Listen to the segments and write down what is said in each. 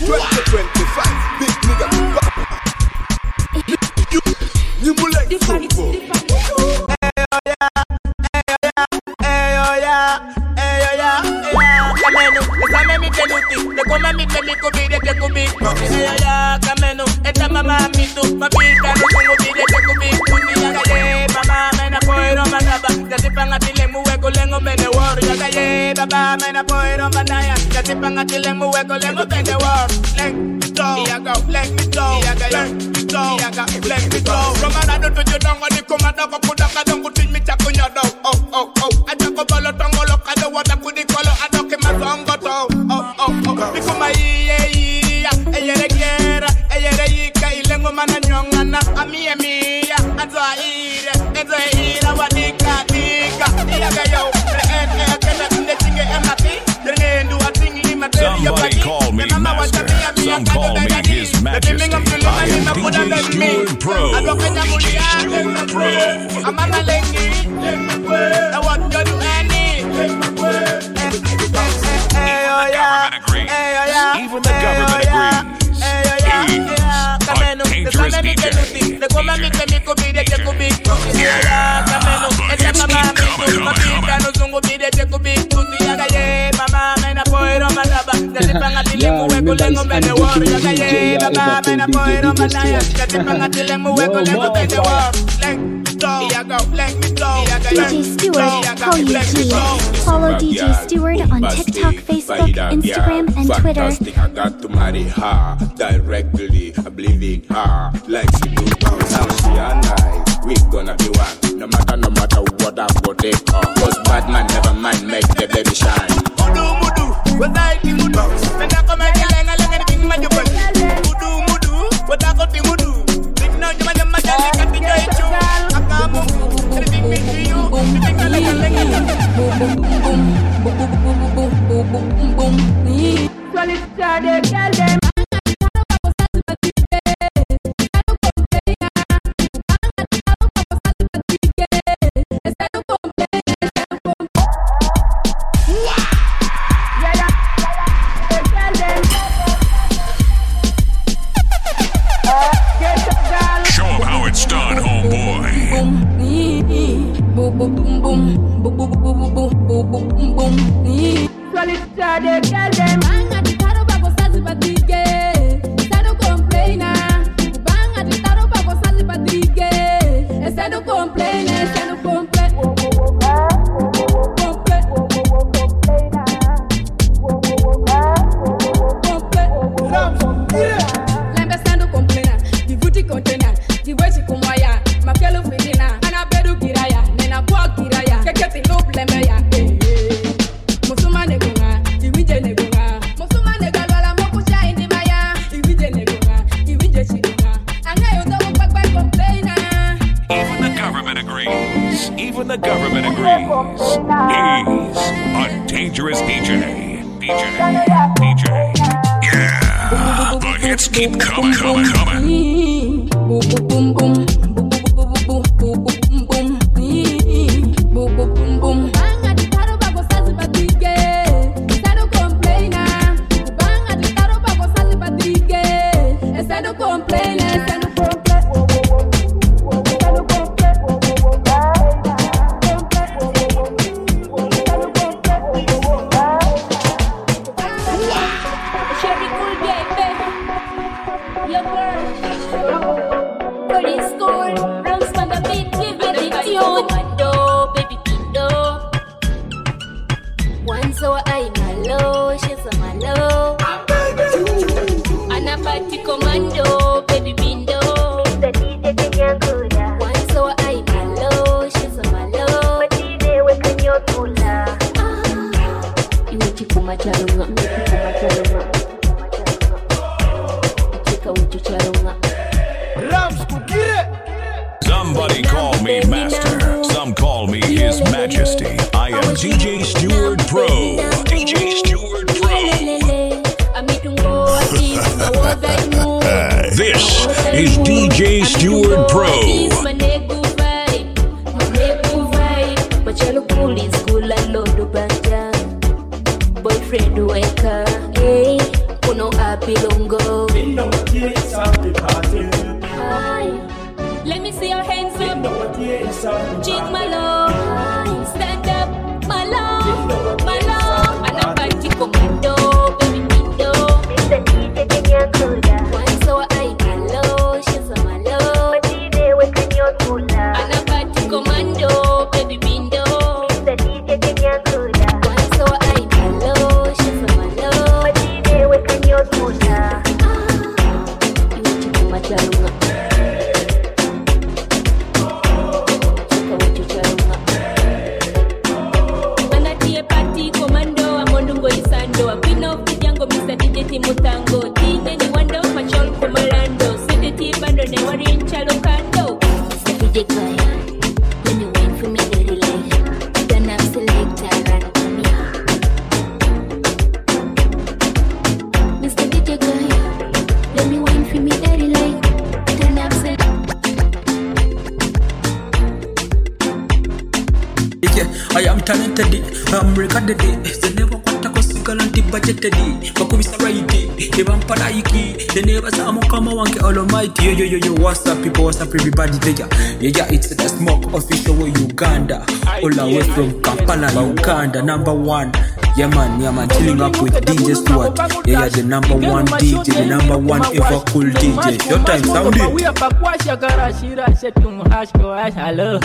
2025, big nigga. You mulek football. Somebody call me master. Some call me his majesty. I am DJ Stewart Pro. DJ Stewart Pro. I'm a lady. I want to do any. Even the government agrees. He's a dangerous DJ. DJ Stewart, call you G. Follow DJ Stewart on TikTok, Facebook, Instagram, and Twitter. I got to marry her directly. I'm leaving her like she do. Now she and I, we gonna be one. No matter what I'm gonna take her. Cause bad man never mind, make the baby shine. Mudu, what I think mudu. When I come and yell and anything my job. Mudu, what I got to mudu. Think now you might got to join you. Akamu, anything me to you. You think I like Well, it's started, tell them. Show him how it's done, homeboy. Well, it's started, tell them. Even the government agrees. He's a dangerous DJ. Yeah, the hits keep coming. Somebody call me master. Some call me his majesty. I am DJ Stewart Pro. DJ Stewart Pro. This is DJ Stewart Pro. Boyfriend weka, hey, kuno happy lungo. Let me see your hands up. Jig my love. Stand up, my love, my love. And I'm back to commando, baby Mindo. Mr. DJ Kenya Kuda. One so I hello, she's a my love. DJ Wekanyo Kula. And I'm back to commando, baby Mindo. Mr. DJ Kenya Kuda. One so I hello, she's a my love. DJ Wekanyo Kula. You want to come at your Mutango, Tina ni wando, machol kumalando, Siditi bando ne wari nchalo kando. Savide Kaya, when you went for me dirty like, then I'm selector and come here. Mr. DJ Kaya, let me wine for me dirty like, then I'm selector. I am talented, I'm regarded, they never want to go single budgeted, Bakubisa Raiti, the Vamparaiki, the neighbors Amokama Wanke Almighty. Yo, what's up, people? What's up, everybody? Yeah, it's the Smoke official Uganda, all the way from Kampala, Uganda, #1. Yeah man, chilling up with DJ Stuart. Yeah, the #1 DJ, the #1 ever cool DJ. Your time, sound it. We are Pakwasha Karashira, Setum Hashko, hello.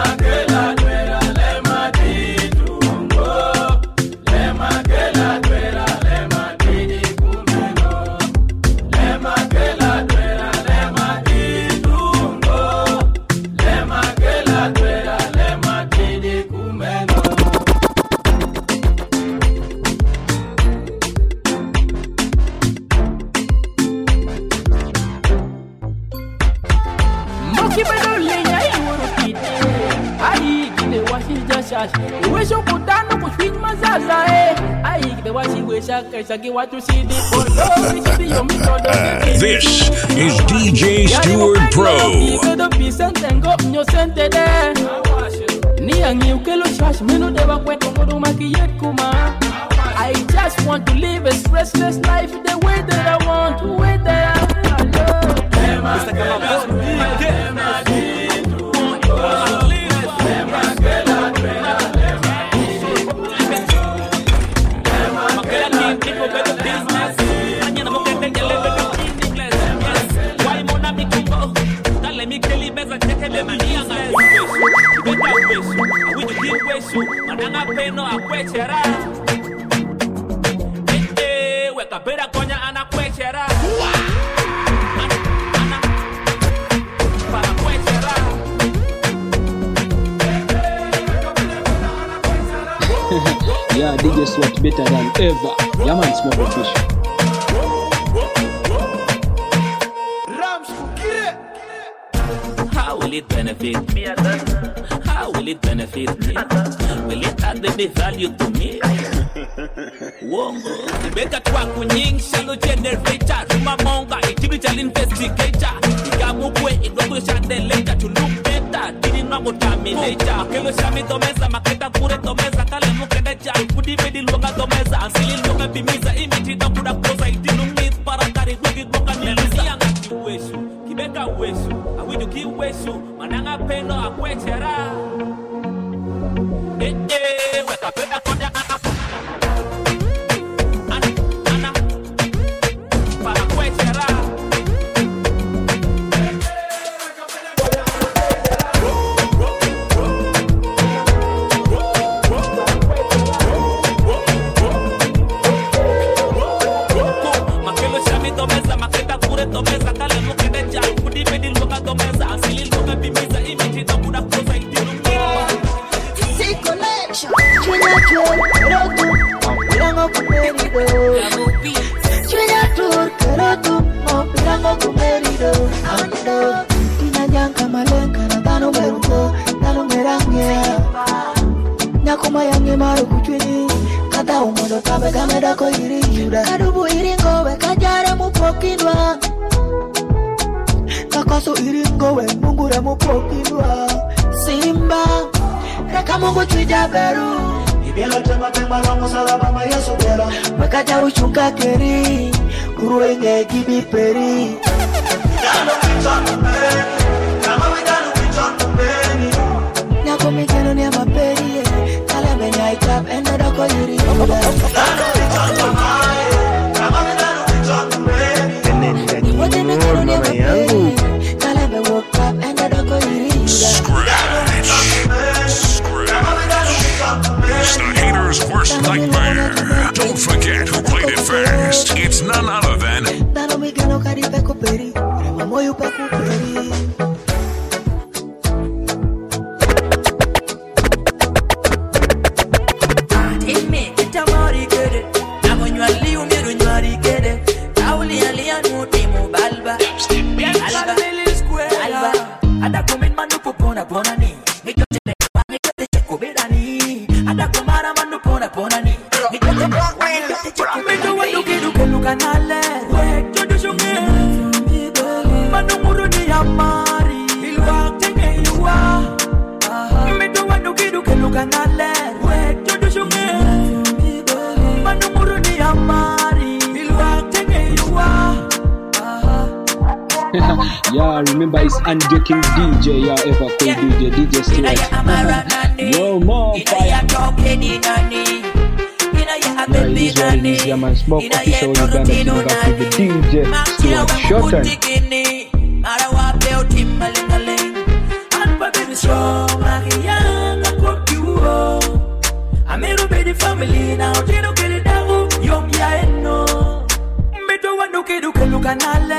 This is DJ Stuart Pro. I just want to live a stressless life the way that I want, the way that I love. Yeah, DJ Swat better than ever. Yeah man, Smoke official. How will it benefit me? How will it benefit me? Will it add any value to me? Wongo. Beka kwa kunying shalo generator. Ruma monga, digital investigator. Ikamukwe, idwago shande later to look better. Didn't know what I mean later. Kelo shami domeza, maketa kure domeza. Kale mukende jai, kudi bedi luonga domeza. Ansili luonga bimiza, imiti da kuda kosa. Itinu mit parakari, wigi boka nilisa. Yangati weshu, kibeka weshu. Awidu ki weshu, mananga peno akwechera. Weka pena konya ana. Kadubu iringo we kajare mupokindwa Kakoso iringo we mungure mupokindwa Simba Reka mungu chwija beru Ibielo tema tema longo salaba ma yesu bela Wekaja uchunga keri Uruenge gibi peri. Nyako mikeno ni maperi. Kala menya itap enda doko yiri. Wote mikeno ni maperi. Kala me woke up enda doko yiri. It's the haters' worst nightmare. Don't forget who played it first. It's none other than Dano mikeno kari peko peri. Rema moyo peko peri. Yeah, remember it's unjoking DJ, yeah, ever cool DJ Stewart. No more fire. Yeah, it is what it is, yeah, man. Smoke official Uganda team back with the DJ Stewart. Short time. I'm in the family now, they don't get it down. Young, yeah, no. Me don't want to get look at Nale.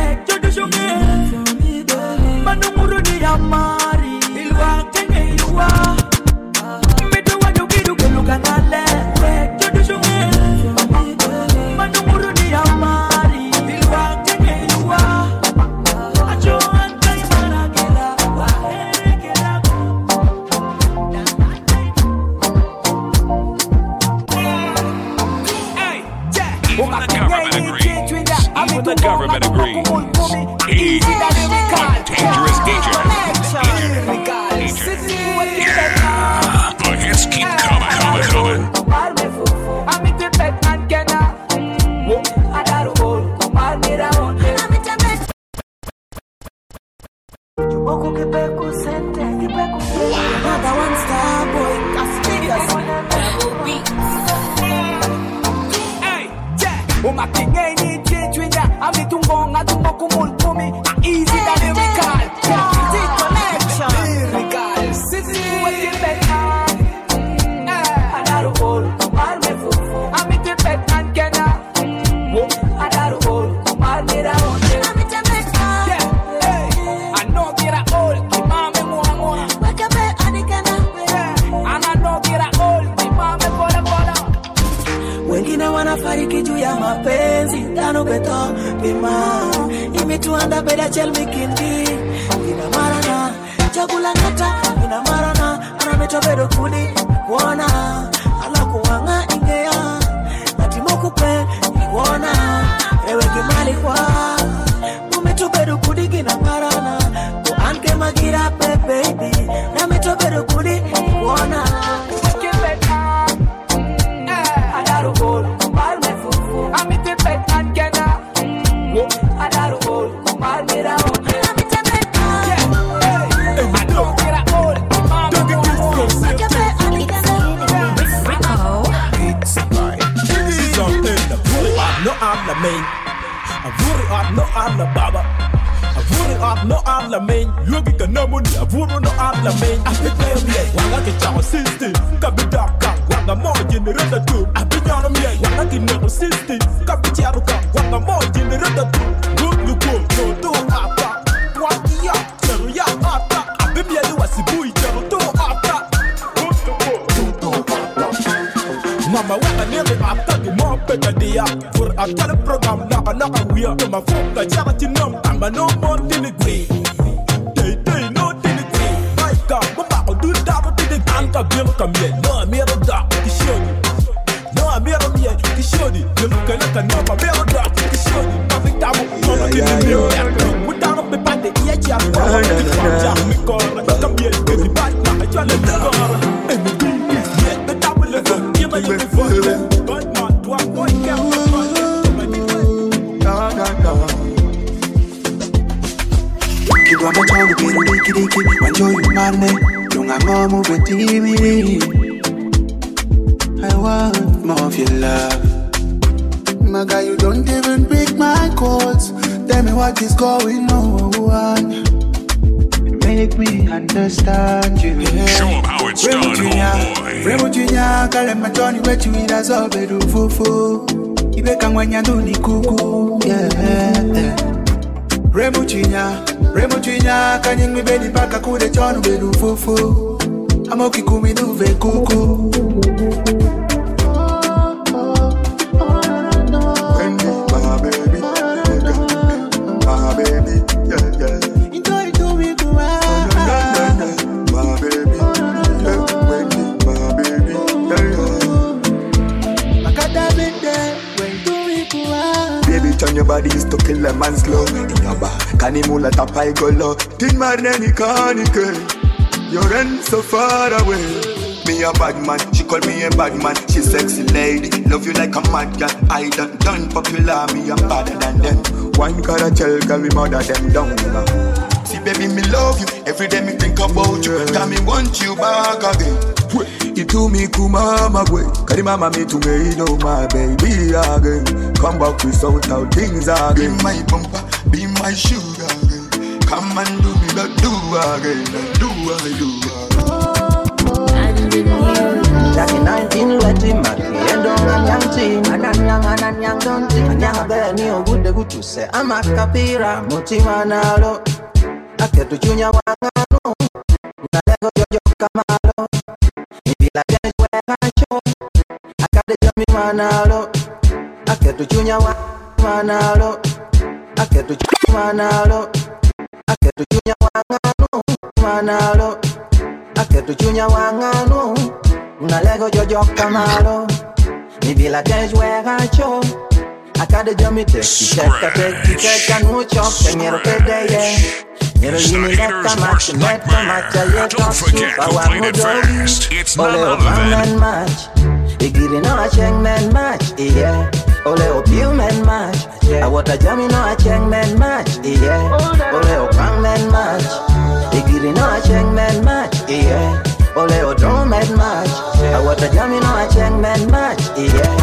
Manumuru ni amari, ilwa tenge yuwa. Medo wa yukidu keluka nale, jodo shunge. Manumuru ni amari, ilwa tenge yuwa. Acho ankai maragela, wa erekela. Hey, Jack. even the government agrees. Even the government agrees. He's a dangerous DJ. Yeah, the hits keep coming. Another one star boy, Castigas. Hey, Jack. Umakingeni chitwinda, avitungonga tumokumulkumi, easy than lyrical. Easy connection. Lyrical. Sisi wakipeka. Adaru hol, kumarme fufu. Amikipeka nkena. Adaru hol, kumarme raonde. Yeah, hey. Anokira hol, kimame muamua. Wakabe anikana. Ananokira hol, kimame bola bola. Wengine wanafariki juu ya mapenzi. Tano beto, bima. Imetuanda beda chel mikindi. Ina marana, chakula ngata. Ina marana, anameto bedo kudi. Kuona, ala kuwanga ingea. Natimoku pe, ikuona. Ewe kimali kwa. Umeto bedo kudi gina marana. Kuanke magira pe baby. Nameto bedo kudi, kuona. I'm the main. I worry up, no, I'm the baba. I worry up, no, I'm the main. You get the number, I worry, no, I'm the main. I get them, yeah. One like a child system. Kabi Daka, one more generator too. I be on me, one like a number system. Kabi Charuka, one more generator too. Good, you go, do after. What the up, tell ya after. I be me, I do a sibui, tell do after. Mama, what I never after the more better day for a teleprogram. Naka weird to my phone, the charity numb. I'm a no more delivery. They no delivery. My God, Mama, do double to the anchor bill come here. No, I'm here to dock the show. No, I'm here to me, the show. You look like a number, I'm here to dock the show. Nothing down, no, in the mirror. Without a party, yet you have to come here, get the back. I try to go. And the beat is yet the double level. Give me the phone. God, not one boy, can't. Chegua machando pero diki diki Wanjo yu marne Lunga momu betimi I want more of your love. My guy, you don't even pick my calls. Tell me what is going on. Make me understand you. Show them how it's done, homeboy. Remo Junior, call him my Johnny, wet you in a zobe do fufu. Ibeka mwanya do ni kuku. Yeah. Remo Junior, kanying mi bedi paka kude chonu bedu fufu. Amoki kumi duve kuku. Turn your body is to kill a man slow. In your back, Kanimula tapai golo. Tin marneni kanike. You're in so far away. Me a bad man, she call me a bad man. She sexy lady, love you like a mad girl. I done popular, me I'm better than them. One gotta tell, girl, we mother them down. See baby, me love you. Every day me think about you. Tell me want you back again. Itu me kumama boy. Kari mama me to me, know my baby again. Come back with out how things are again. Be my bumper, be my sugar again. Come and do me the do again. Do I do. Jackie 19 let him at the end of a young team. And young don't think. And young bear me a good to say. I'm a capira, Motimanalo. I get to Junior Wangano. Nalego Jojo Camaro. Maybe like that is where I show. I got the Jimmy Manalo. I get to Junior Manalo. I get to Manalo. I get to Junior Wangano. Manalo. I get to Junior Wangano. Nalego Jojo Camaro. Maybe like that is where I show. I got the Jimmy take and no chop. And you're okay. The haters worst nightmare. Don't forget who played it first. It's none other than Igiri no a cheng men match, yeah. Ole o piu men match. I want a jammy no a cheng men match, yeah. Ole o pang men match. Igiri no a cheng men match, yeah. Ole o drum men match. I want a jammy no a cheng men match, yeah.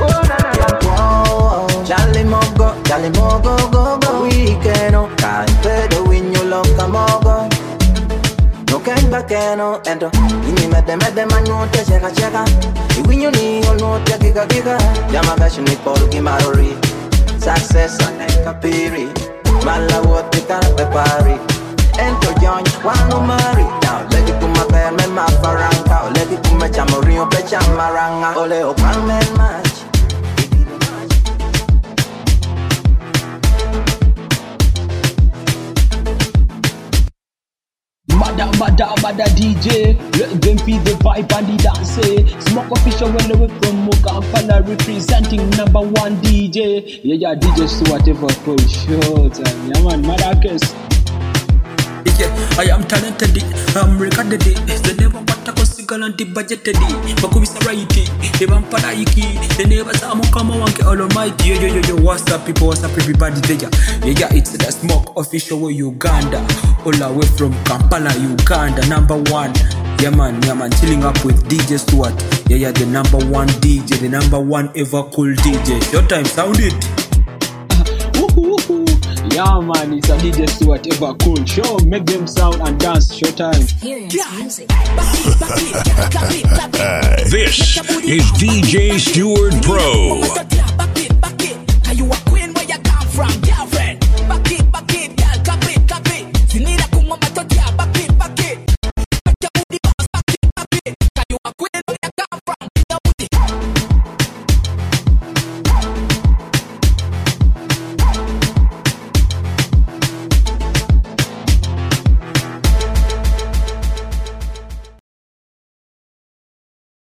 Jolly mogo, go weekend, oh. Can't pay the win you love camogo. No can back no endo. Ini mede manu te cheka. Win you ni all no te giga. Yamaga ni polu ki marori. Success and kapiri. Mala what te ka pepari. Ento John wano mari. Now legi kuma per me ma faranga. Legi kuma chamori o pe chamaranga. Ole o pan men match. Mada DJ, let them feel the vibe and the dance. Smoke official when they were from Kampala, representing number one DJ. Yeah, DJ Stuart ever for sure time. Yeah man, Maracus. Yeah, I am talented, I'm recorded. The never want to go single and budgeted. Bakubisa righty, the vampire iki, the neighbors are more come on, almighty. Yo, what's up, people? What's up, everybody? Yeah, it's the Smoke official way Uganda, all the way from Kampala, Uganda, number one. Yeah man, chilling up with DJ Stuart. Yeah, the number one DJ, the number one ever cool DJ. Showtime, sound it. Yeah man, it's a DJ Stuart ever cool. Show, make them sound and dance. Showtime. This is DJ Stuart Pro.